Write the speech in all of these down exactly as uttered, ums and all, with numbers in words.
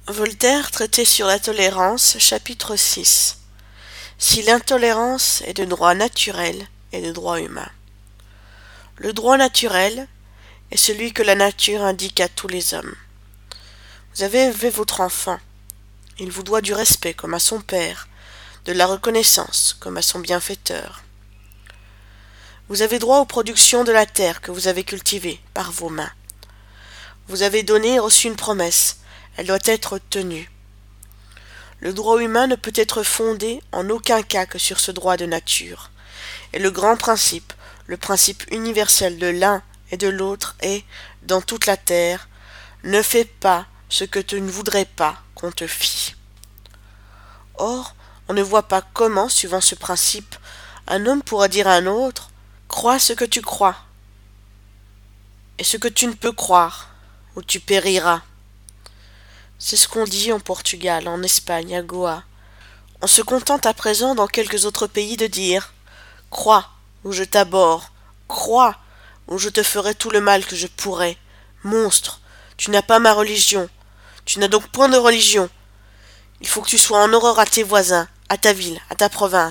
Voltaire traitait sur la tolérance, chapitre six. Si l'intolérance est de droit naturel et de droit humain. Le droit naturel est celui que la nature indique à tous les hommes. Vous avez élevé votre enfant. Il vous doit du respect comme à son père, de la reconnaissance comme à son bienfaiteur. Vous avez droit aux productions de la terre que vous avez cultivée par vos mains. Vous avez donné et reçu une promesse, elle doit être tenue. Le droit humain ne peut être fondé en aucun cas que sur ce droit de nature. Et le grand principe, le principe universel de l'un et de l'autre est, dans toute la terre, ne fais pas ce que tu ne voudrais pas qu'on te fît. Or, on ne voit pas comment, suivant ce principe, un homme pourra dire à un autre « Crois ce que tu crois » et ce que tu ne peux croire, ou tu périras. C'est ce qu'on dit en Portugal, en Espagne, à Goa. On se contente à présent dans quelques autres pays de dire « Crois, ou je t'abhorre, crois, ou je te ferai tout le mal que je pourrai. Monstre, tu n'as pas ma religion, tu n'as donc point de religion. Il faut que tu sois en horreur à tes voisins, à ta ville, à ta province. »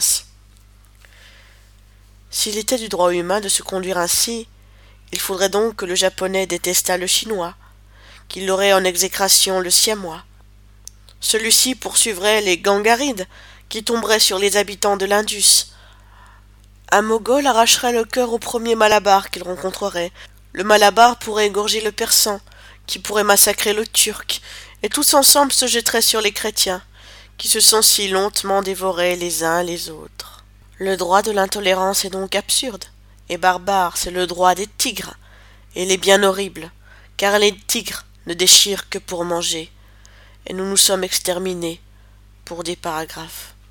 S'il était du droit humain de se conduire ainsi, il faudrait donc que le japonais détestât le chinois, qu'il aurait en exécration le siamois. Celui-ci poursuivrait les gangarides, qui tomberaient sur les habitants de l'Indus. Un Moghol arracherait le cœur au premier Malabar qu'il rencontrerait. Le Malabar pourrait égorger le Persan, qui pourrait massacrer le Turc, et tous ensemble se jetteraient sur les chrétiens, qui se sont si lentement dévorés les uns les autres. Le droit de l'intolérance est donc absurde, et barbare, c'est le droit des tigres. Et il est bien horrible, car les tigres ne déchirent que pour manger, et nous nous sommes exterminés pour des paragraphes.